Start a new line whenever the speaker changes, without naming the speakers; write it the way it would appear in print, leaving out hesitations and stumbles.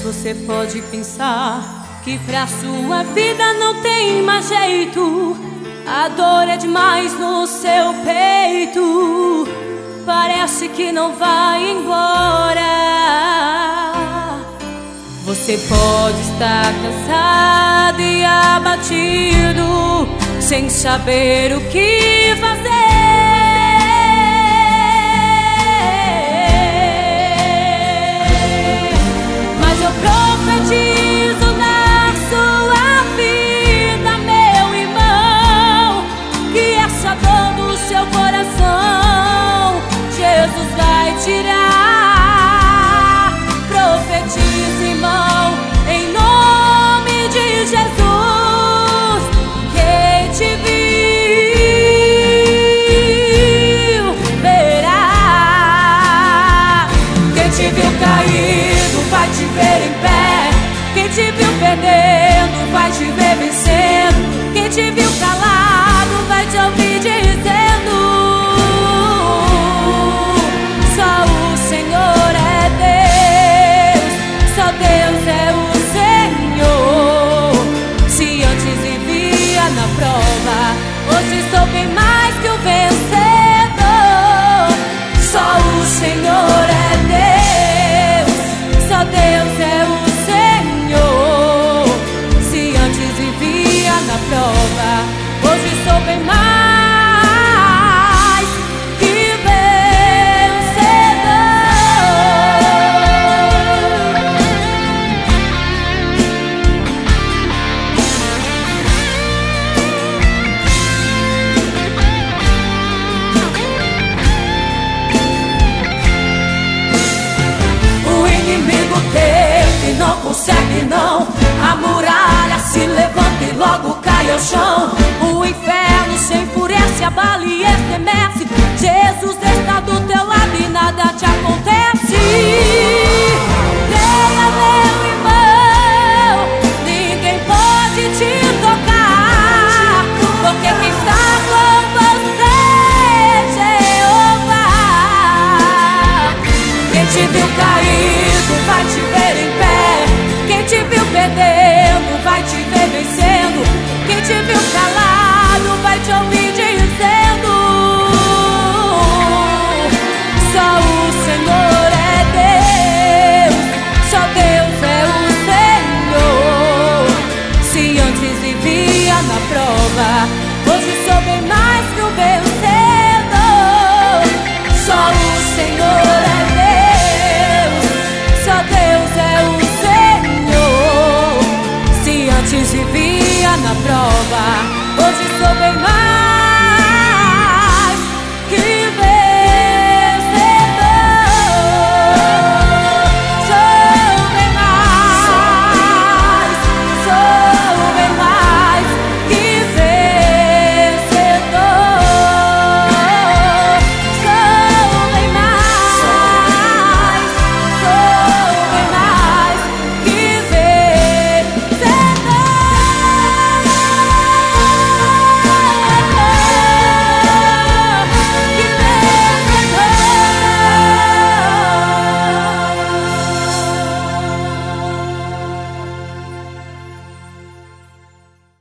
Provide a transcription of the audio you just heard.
Você pode pensar que pra sua vida não tem mais jeito. A dor é demais no seu peito, parece que não vai embora. Você pode estar cansado e abatido, sem saber o que fazer. Mas eu profetizo na sua vida, meu irmão, que essa dor do seu coração Jesus vai tirar. Profetize, irmão, em nome de Jesus. Quem te viu verá. Quem te viu caído vai te ver em pé. Quem te viu perdendo vai te ver vencendo. Quem te viu calado vai te ouvir dizendo: só o Senhor é Deus, só Deus é o Senhor. Se antes vivia na prova, hoje sou bem mais que o vencedor. Só o Senhor é Deus, só Deus é o Senhor. Se antes vivia na prova, hoje sou bem mais que não consegue não. A muralha se levanta e logo cai ao chão.